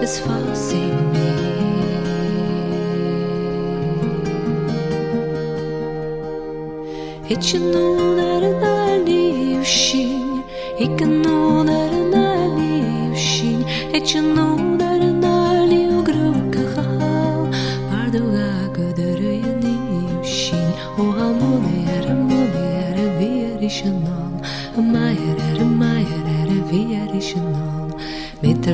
es faz em mim. Ich know that I need you, shin. Ik know that I need you, shin. Ich know that I need you, gröka ha. Varduga gödörü ni you, shin. O amore, vi är i shanal. Majer, vi är i shanal.